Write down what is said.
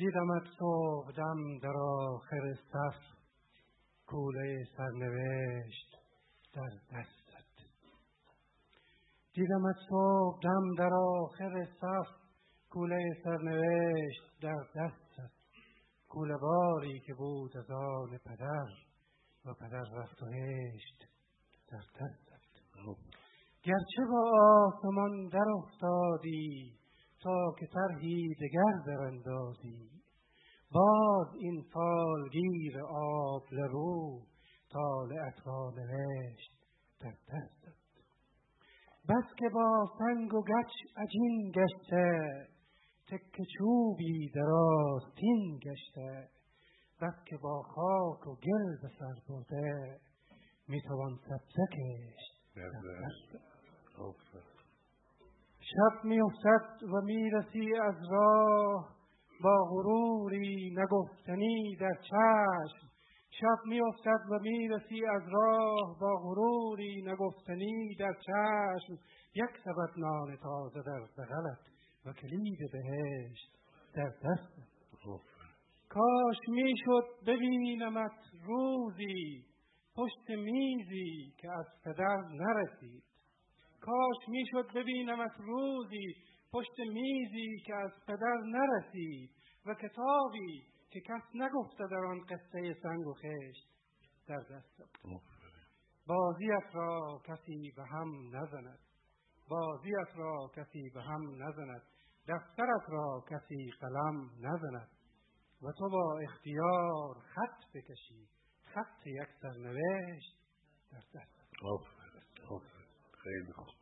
دیدمت صبحدم در آخر صف، کوله سرنوشت در دستت. دیدمت صبحدم در آخر صف، کوله سرنوشت در دستت. کوله باری که بود از آن پدر و پدر رفت و هشت در دستت. گرچه با آسمان در افتادی تا که طرحی دگر در اندازی، باز این فالگیر آب لبو طالعت را نوشت در دستت. بس که با سنگ و گچ عجین گشته، تکه چوبی در آستین گشته. بس که با خاک و گل به سر برده، میتوان سبزه کشت در دستت. شب میافتد و میرسی از راه، با غروری نگفتنی در چشم. شب میافتد و میرسی از راه، با غروری نگفتنی در چشم. یک سبد نان تازه در بغلت و کلید بهشت در دستت. کاش میشد ببینمت روزی پشت میزی که از پدر نرسید. کاش میشد ببینمت روزی پشت میزی که از پدر نرسید، و کتابی که کس نگفته در آن قصه سنگ و خشت در دستم. بازیت را کسی به هم نزند، بازیت را کسی به هم نزند، دفترت را کسی قلم نزند، و تو با اختیار خط بکشی، خط یک سرنوشت در دستت. خیلی خوب.